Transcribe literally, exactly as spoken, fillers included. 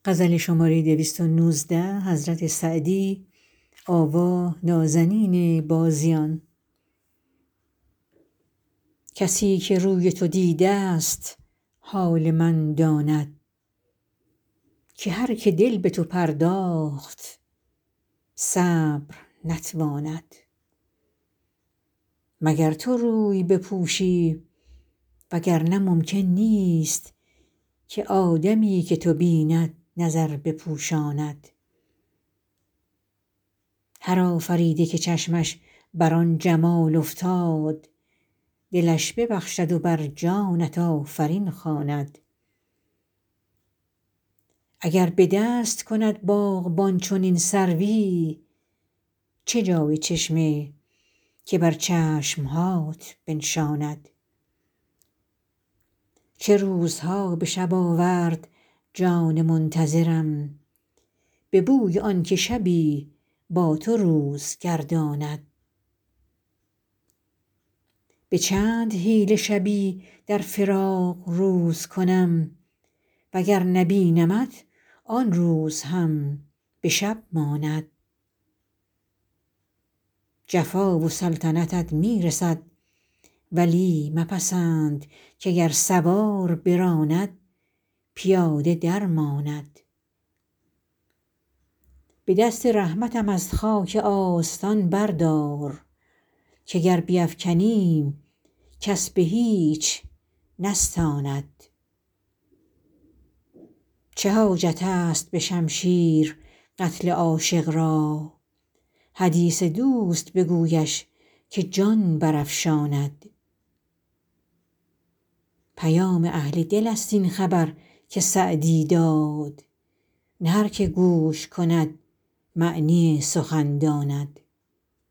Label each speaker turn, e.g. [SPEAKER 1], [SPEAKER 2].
[SPEAKER 1] کسی که روی تو دیده ست حال من داند که هر که دل به تو پرداخت صبر نتواند مگر تو روی بپوشی وگر نه ممکن نیست که آدمی که تو بیند نظر بپوشاند هر آفریده که چشمش بر آن جمال افتاد دلش ببخشد و بر جانت آفرین خواند اگر به دست کند باغبان چنین سروی چه جای چشمه که بر چشم هات بنشاند چه روزها به شب آورد جان منتظرم به بوی آن که شبی با تو روز گرداند به چند حیله شبی در فراق روز کنم وگر نبینمت آن روز هم به شب ماند جفا و سلطنتت می رسد ولی مپسند که گر سوار براند پیاده درماند به دست رحمتم از خاک آستان بردار که گر بیفکنیم کس به هیچ نستاند چه حاجت است به شمشیر قتل عاشق را حدیث دوست بگویش که جان برافشاند پیام اهل دل است این خبر که سعدی داد نه هر که گوش کند معنی سخن داند